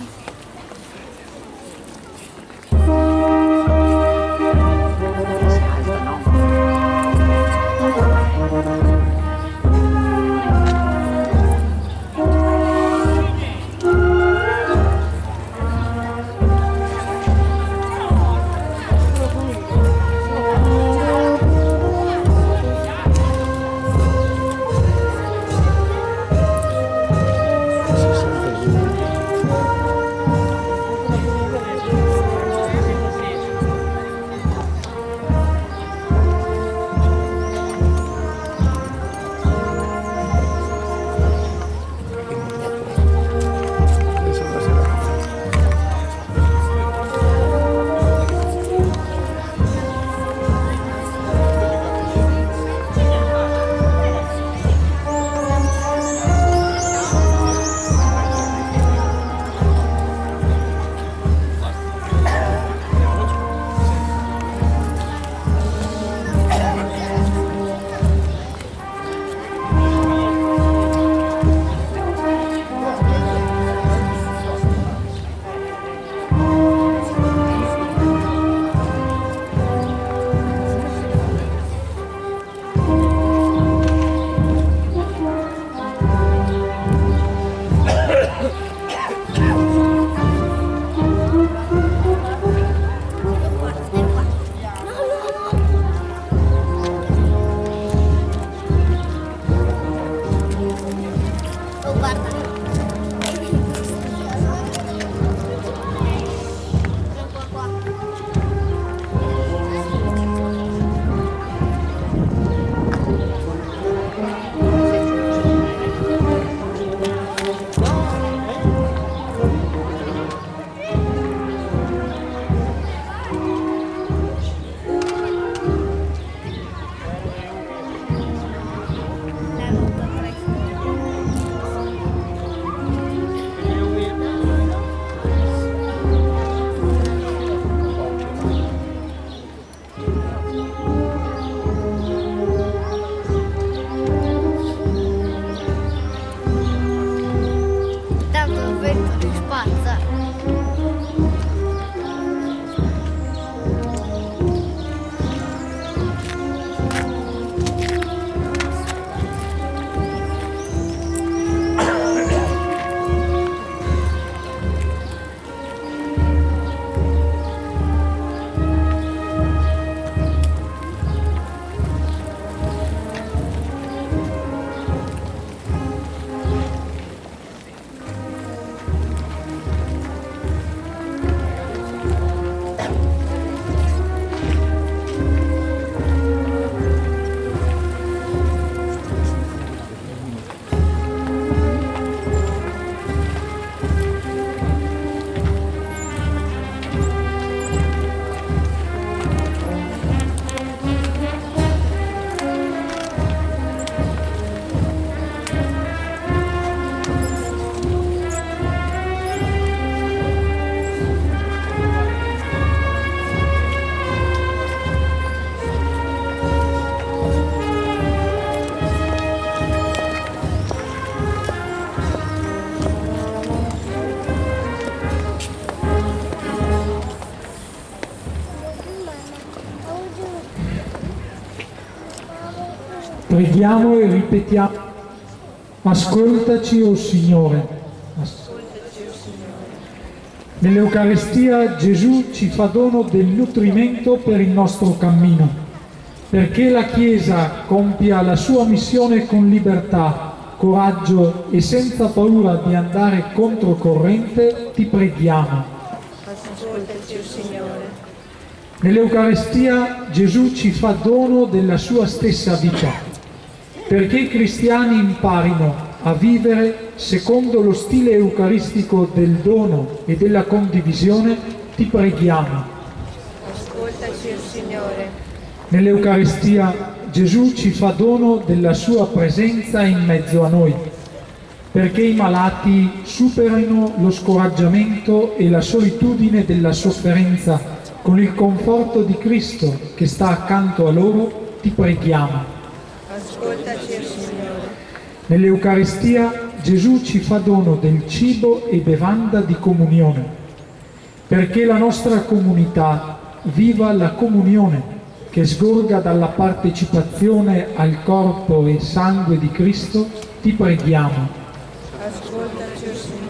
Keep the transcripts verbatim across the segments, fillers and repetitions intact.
Preghiamo e ripetiamo: ascoltaci, o Signore. Nell'Eucaristia Gesù ci fa dono del nutrimento per il nostro cammino, perché la Chiesa compia la sua missione con libertà, coraggio e senza paura di andare controcorrente. Ti preghiamo. Ascoltaci, o Signore. Nell'Eucaristia Gesù ci fa dono della sua stessa vita, perché i cristiani imparino a vivere secondo lo stile eucaristico del dono e della condivisione. Ti preghiamo. Ascoltaci, o Signore. Nell'Eucaristia Gesù ci fa dono della sua presenza in mezzo a noi, perché i malati superino lo scoraggiamento e la solitudine della sofferenza con il conforto di Cristo che sta accanto a loro. Ti preghiamo. Ascoltaci, o Signore. Nell'Eucaristia Gesù ci fa dono del cibo e bevanda di comunione, perché la nostra comunità viva la comunione che sgorga dalla partecipazione al corpo e sangue di Cristo, ti preghiamo. Ascoltaci, o Signore.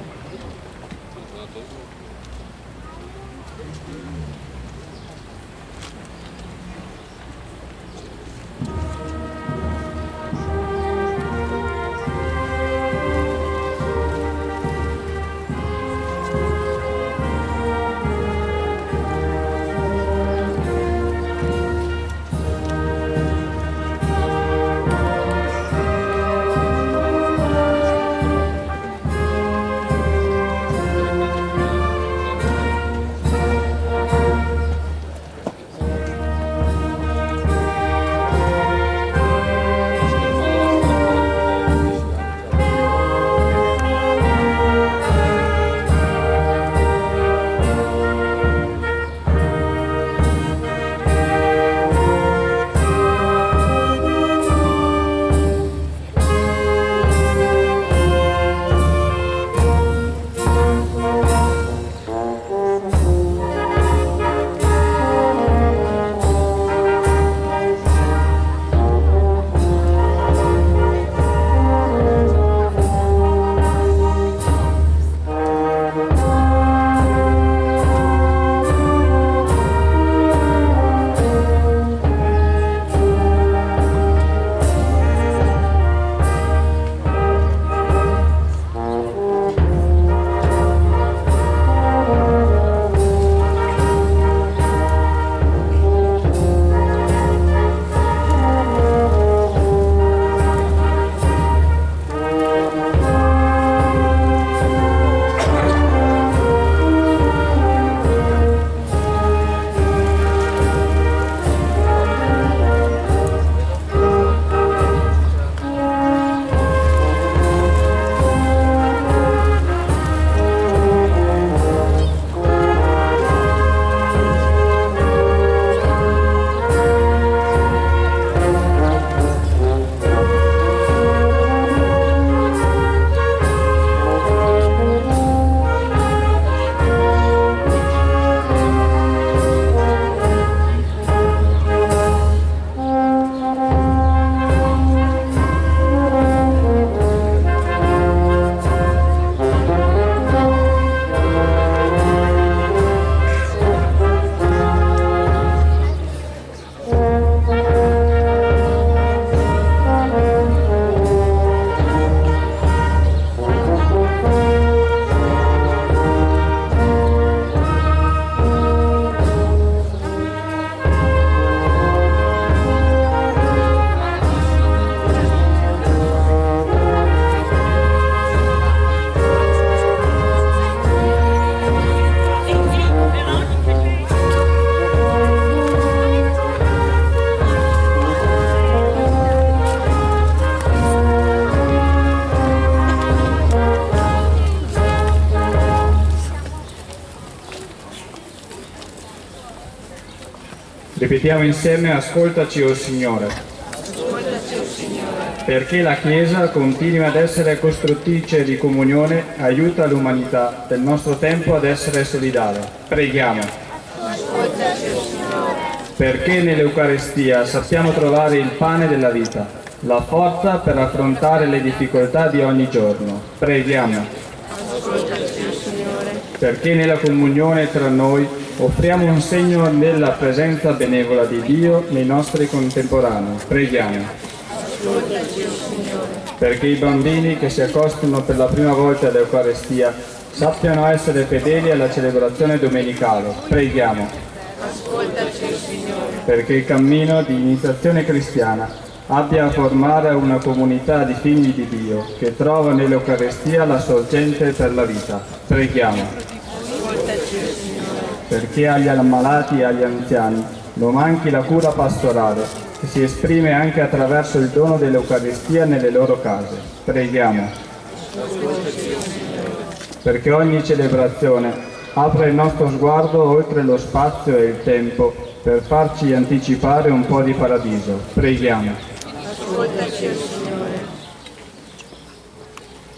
Ripetiamo insieme: ascoltaci, o Signore. Ascoltaci, o Signore. Perché la Chiesa continui ad essere costruttrice di comunione, aiuta l'umanità del nostro tempo ad essere solidale. Preghiamo. Ascoltaci, o Signore. Perché nell'Eucaristia sappiamo trovare il pane della vita, la forza per affrontare le difficoltà di ogni giorno. Preghiamo. Ascoltaci, o Signore. Perché nella comunione tra noi offriamo un segno della presenza benevola di Dio nei nostri contemporanei. Preghiamo. Ascoltaci, o Signore. Perché i bambini che si accostano per la prima volta all'Eucaristia sappiano essere fedeli alla celebrazione domenicale. Preghiamo. Ascoltaci, o Signore. Perché il cammino di iniziazione cristiana abbia a formare una comunità di figli di Dio che trova nell'Eucaristia la sorgente per la vita. Preghiamo. Ascoltaci, o Signore. Perché agli ammalati e agli anziani non manchi la cura pastorale che si esprime anche attraverso il dono dell'Eucaristia nelle loro case. Preghiamo. Perché ogni celebrazione apra il nostro sguardo oltre lo spazio e il tempo per farci anticipare un po' di paradiso. Preghiamo. Ascoltaci, o Signore.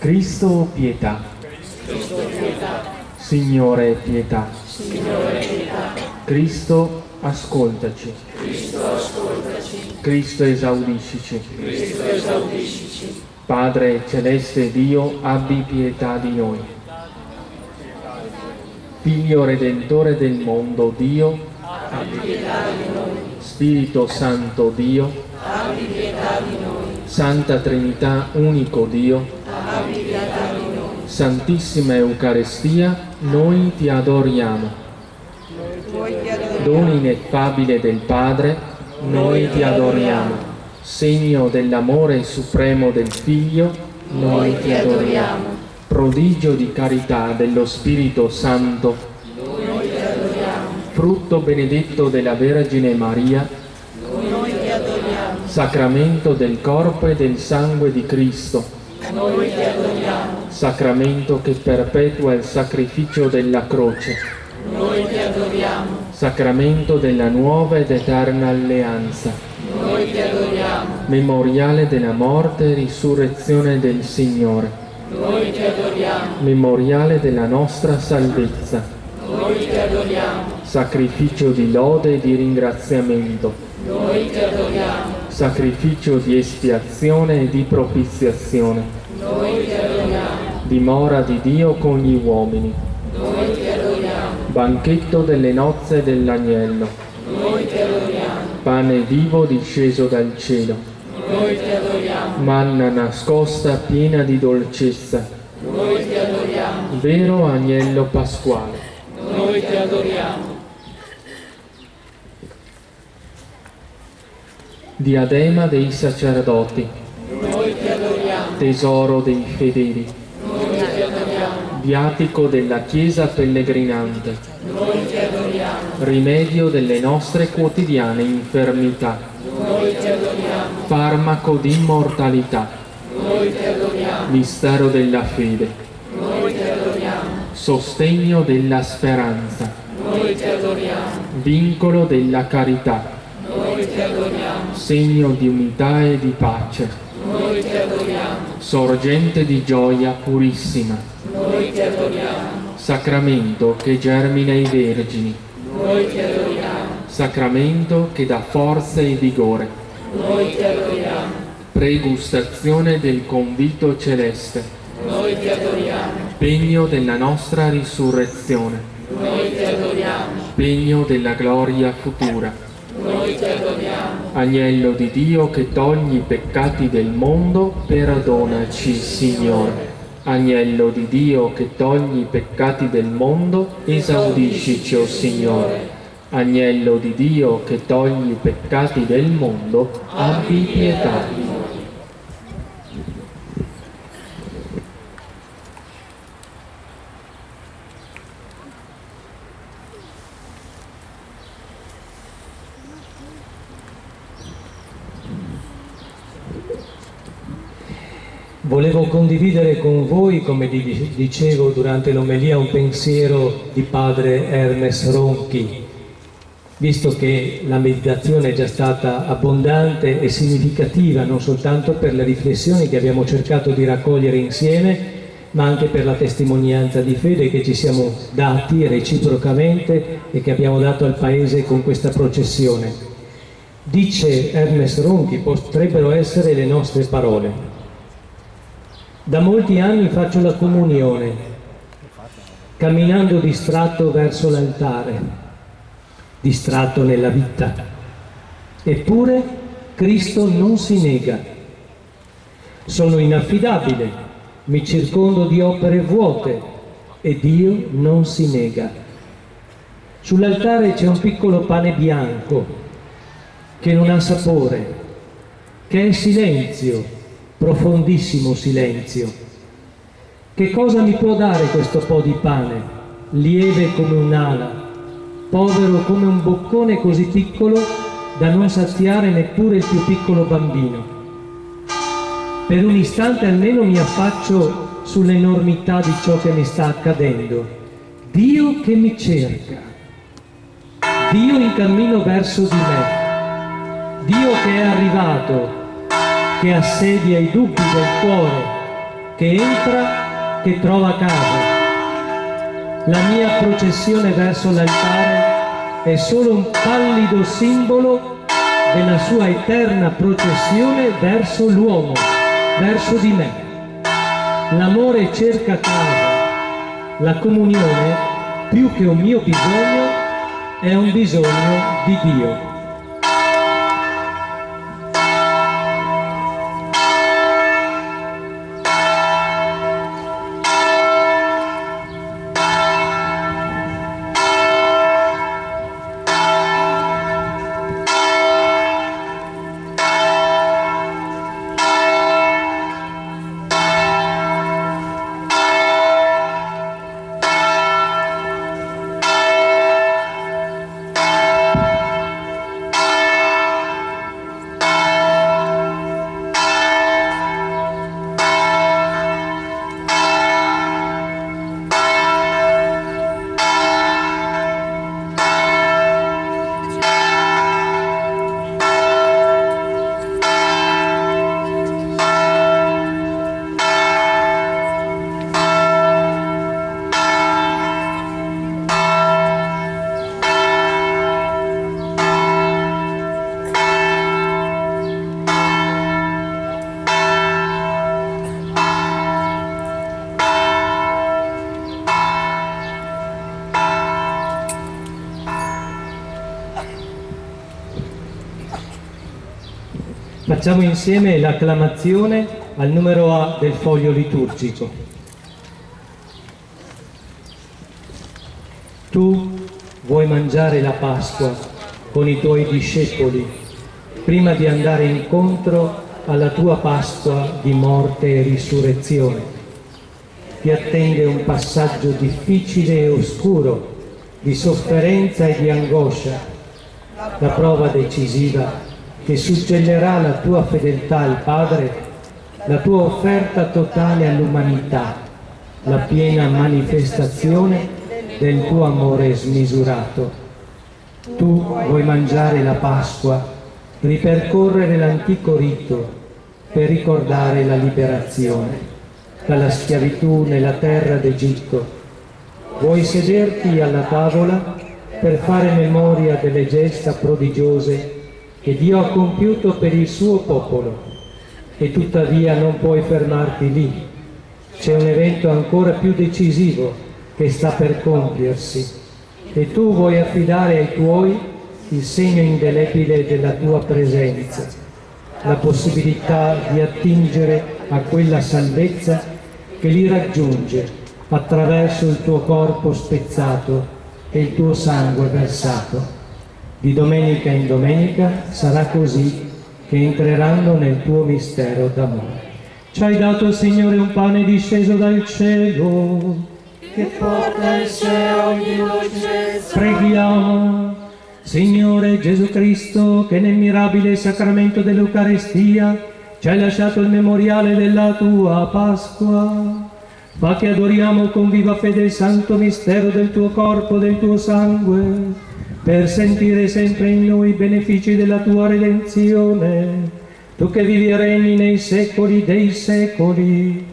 Cristo, pietà. Cristo, pietà. Signore, pietà. Signore, pietà. Cristo, ascoltaci. Cristo, ascoltaci. Cristo, esaudiscici. Cristo, esaudiscici. Padre celeste Dio, abbi pietà di noi. Figlio Redentore del mondo, Dio, Abbi pietà di noi. Spirito Santo Dio, Abbi pietà di noi. Santa Trinità, unico Dio, Abbi pietà di noi. Santissima Eucaristia, noi ti adoriamo. Noi ti adoriamo. Dono ineffabile del Padre, noi ti adoriamo. Segno dell'amore supremo del Figlio, noi ti adoriamo. Prodigio di carità dello Spirito Santo, Noi ti adoriamo. frutto benedetto della Vergine Maria, Noi ti adoriamo. sacramento del corpo e del sangue di Cristo, Noi ti adoriamo. sacramento che perpetua il sacrificio della croce, Noi ti adoriamo. sacramento della nuova ed eterna alleanza, Noi ti adoriamo. memoriale della morte e risurrezione del Signore, Noi ti adoriamo. memoriale della nostra salvezza, Noi ti adoriamo. sacrificio di lode e di ringraziamento, Noi ti adoriamo. sacrificio di espiazione e di propiziazione, Noi ti adoriamo. dimora di Dio con gli uomini, Noi ti adoriamo. banchetto delle nozze dell'agnello, Noi ti adoriamo. pane vivo disceso dal cielo, Noi ti adoriamo. manna nascosta piena di dolcezza, Noi ti adoriamo. vero agnello pasquale. Noi ti adoriamo. Diadema dei sacerdoti, Noi ti adoriamo. tesoro dei fedeli, Noi ti adoriamo. viatico della Chiesa pellegrinante, Noi ti adoriamo. rimedio delle nostre quotidiane infermità, Noi ti adoriamo. farmaco di immortalità, Noi ti adoriamo. mistero della fede, Noi ti adoriamo. sostegno della speranza, Noi ti adoriamo. vincolo della carità, Noi ti adoriamo. segno di unità e di pace, Noi ti adoriamo. sorgente di gioia purissima, Noi ti adoriamo. sacramento che germina i vergini, Noi ti adoriamo. sacramento che dà forza e vigore, Noi ti adoriamo. pregustazione del convito celeste, Noi ti adoriamo. pegno della nostra risurrezione, Noi ti adoriamo. pegno della gloria futura, Noi ti adoriamo. agnello di Dio che togli i peccati del mondo, perdonaci, Signore. Agnello di Dio che togli i peccati del mondo, esaudiscici, o Signore. Agnello di Dio che togli i peccati del mondo, abbi pietà di noi. Volevo condividere con voi, come vi dicevo durante l'omelia, un pensiero di padre Ernest Ronchi, visto che la meditazione è già stata abbondante e significativa, non soltanto per le riflessioni che abbiamo cercato di raccogliere insieme, ma anche per la testimonianza di fede che ci siamo dati reciprocamente e che abbiamo dato al Paese con questa processione. Dice Ernest Ronchi, potrebbero essere le nostre parole. Da molti anni faccio la comunione, camminando distratto verso l'altare, distratto nella vita. Eppure Cristo non si nega. Sono inaffidabile, mi circondo di opere vuote e Dio non si nega. Sull'altare c'è un piccolo pane bianco che non ha sapore, che è silenzio, profondissimo silenzio. Che cosa mi può dare questo po' di pane, lieve come un'ala, povero come un boccone così piccolo da non saziare neppure il più piccolo bambino? Per un istante almeno mi affaccio sull'enormità di ciò che mi sta accadendo. Dio che mi cerca, Dio in cammino verso di me, Dio che è arrivato, che assedia i dubbi del cuore, che entra, che trova casa. La mia processione verso l'altare è solo un pallido simbolo della sua eterna processione verso l'uomo, verso di me. L'amore cerca casa, la comunione, più che un mio bisogno, è un bisogno di Dio. Facciamo insieme l'acclamazione al numero A del foglio liturgico. Tu vuoi mangiare la Pasqua con i tuoi discepoli prima di andare incontro alla tua Pasqua di morte e risurrezione. Ti attende un passaggio difficile e oscuro, di sofferenza e di angoscia, la prova decisiva che suggellerà la tua fedeltà al Padre, la tua offerta totale all'umanità, la piena manifestazione del tuo amore smisurato. Tu vuoi mangiare la Pasqua, ripercorrere l'antico rito per ricordare la liberazione dalla schiavitù nella terra d'Egitto. Vuoi sederti alla tavola per fare memoria delle gesta prodigiose che Dio ha compiuto per il suo popolo, e tuttavia non puoi fermarti lì. C'è un evento ancora più decisivo che sta per compiersi, e tu vuoi affidare ai tuoi il segno indelebile della tua presenza, la possibilità di attingere a quella salvezza che li raggiunge attraverso il tuo corpo spezzato e il tuo sangue versato. Di domenica in domenica sarà così che entreranno nel tuo mistero d'amore. Ci hai dato, Signore, un pane disceso dal cielo, che porta il cielo di dolcezza. Preghiamo. Signore Gesù Cristo, che nel mirabile sacramento dell'Eucarestia ci hai lasciato il memoriale della tua Pasqua, fa che adoriamo con viva fede il santo mistero del tuo corpo, del tuo sangue, per sentire sempre in noi i benefici della tua redenzione, tu che vivi e regni nei secoli dei secoli.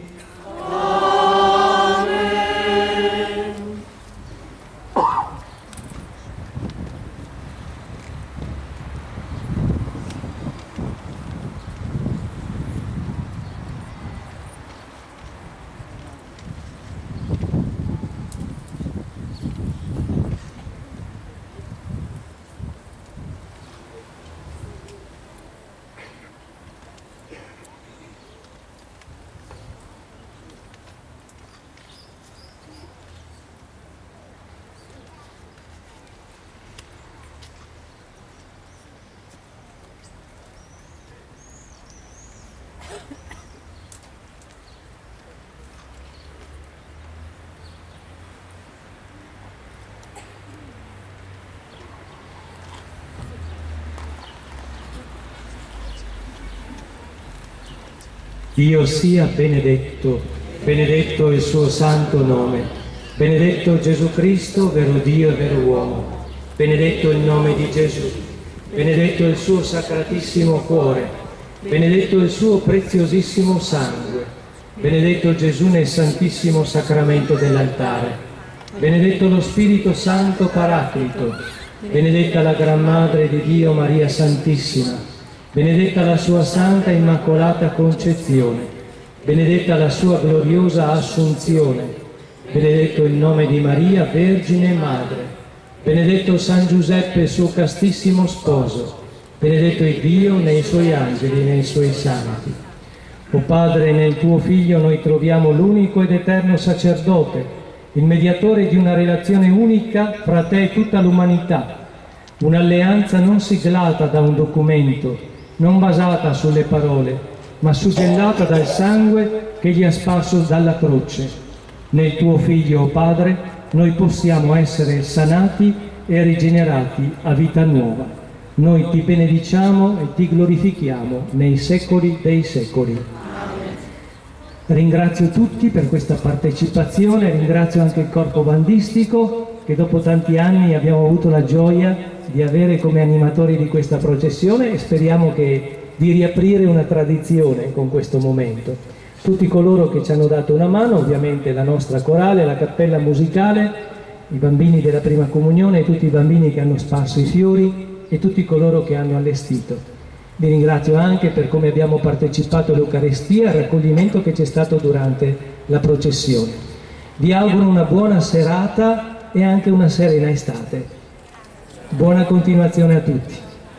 Dio sia benedetto, benedetto il suo santo nome, benedetto Gesù Cristo, vero Dio e vero uomo, benedetto il nome di Gesù, benedetto il suo sacratissimo cuore, benedetto il suo preziosissimo sangue, benedetto Gesù nel Santissimo Sacramento dell'altare, benedetto lo Spirito Santo Paraclito, benedetta la Gran Madre di Dio Maria Santissima, benedetta la sua Santa Immacolata Concezione, benedetta la sua gloriosa Assunzione, benedetto il nome di Maria, Vergine e Madre, benedetto San Giuseppe, suo castissimo sposo, benedetto il Dio nei suoi angeli e nei suoi santi. O Padre, nel tuo Figlio noi troviamo l'unico ed eterno sacerdote, il mediatore di una relazione unica fra te e tutta l'umanità, un'alleanza non siglata da un documento, non basata sulle parole, ma suggellata dal sangue che gli ha sparso dalla croce. Nel tuo Figlio, o Padre, noi possiamo essere sanati e rigenerati a vita nuova. Noi ti benediciamo e ti glorifichiamo nei secoli dei secoli. Ringrazio tutti per questa partecipazione, ringrazio anche il corpo bandistico che dopo tanti anni abbiamo avuto la gioia di avere come animatori di questa processione e speriamo che di riaprire una tradizione con questo momento. Tutti coloro che ci hanno dato una mano, ovviamente la nostra corale, la cappella musicale, i bambini della prima comunione e tutti i bambini che hanno sparso i fiori e tutti coloro che hanno allestito. Vi ringrazio anche per come abbiamo partecipato all'Eucaristia e al raccoglimento che c'è stato durante la processione. Vi auguro una buona serata e anche una serena estate. Buona continuazione a tutti.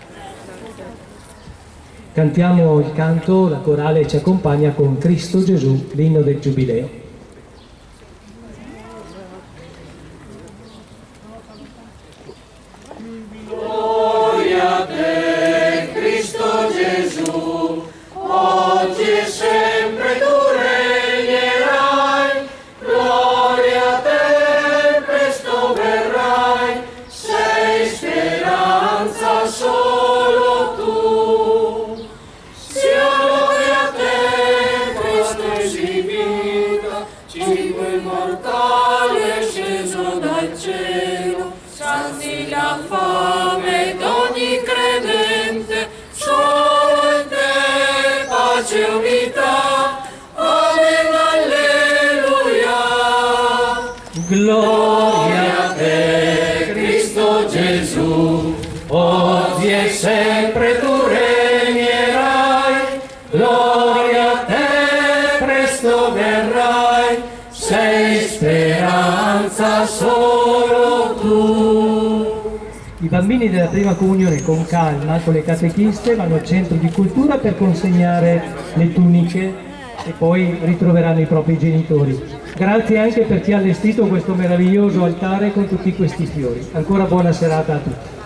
Cantiamo il canto, la corale ci accompagna con Cristo Gesù, l'inno del Giubileo. Gloria a te, Cristo Gesù, oggi e sempre tu regnerai. Gloria a te, presto verrai, sei speranza solo tu. I bambini della prima comunione con calma, con le catechiste, vanno al centro di cultura per consegnare le tuniche e poi ritroveranno i propri genitori. Grazie anche per chi ha allestito questo meraviglioso altare con tutti questi fiori. Ancora buona serata a tutti.